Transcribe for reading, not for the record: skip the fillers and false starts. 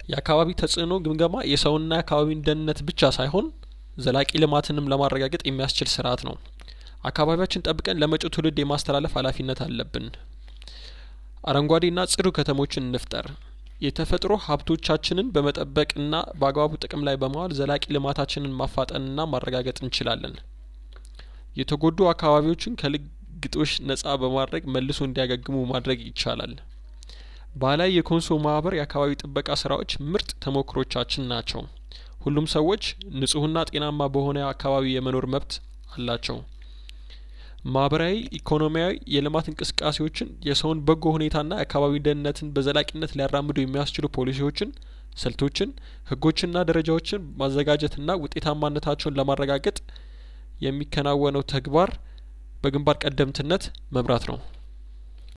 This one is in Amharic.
የአካባቢ ተጽዕኖ ግምገማ የሰውና የአካባቢን ደህንነት ብቻ ሳይሆን ዘላቂ ልማትንም ለማረጋገጥ የሚያስችል ስርዓት ነው። አካባቢያችን ጠብቀን ለመጪው ትውልድ የማስተላለፍ ኃላፊነት አለብን። አረንጓዴና ጽዱ ከተሞችን እንፍጠር። የተፈጥሮ ሀብቶቻችንን በመጠበቅና በአግባቡ ጥቅም ላይ በማዋል ዘላቂ ልማታችንን ማፋጠንና ማረጋገጥ እንችላለን። የተጎዱ አካባቢዎችን ከልግጦሽ ነጻ በማድረግ መልሶ እንዲያገግሙ ማድረግ ይቻላል። ባህላዊ የኮንሶ ማህበር የአካባቢ ጥበቃ ስራዎች ምርጥ ተሞክሮቻችን ናቸው። ሁሉም ሰዎች ንጹህና ጤናማ በሆነ አካባቢ የመኖር መብት አላቸው። ማህበራዊ ኢኮኖሚያዊ የልማት እንቅስቃሴዎችን የሰውን በጎ ሁኔታና የአካባቢ ደህንነትን በዘላቂነት ሊያራምዱ የሚያስችሉ ፖሊሲዎችን፣ ስልቶችን፣ ህጎችና ደረጃዎችን ማዘጋጀትና ውጤታማነታቸውን ለማረጋገጥ የሚከናወነው ተግባር በግንባር ቀደምትነት መምራት ነው።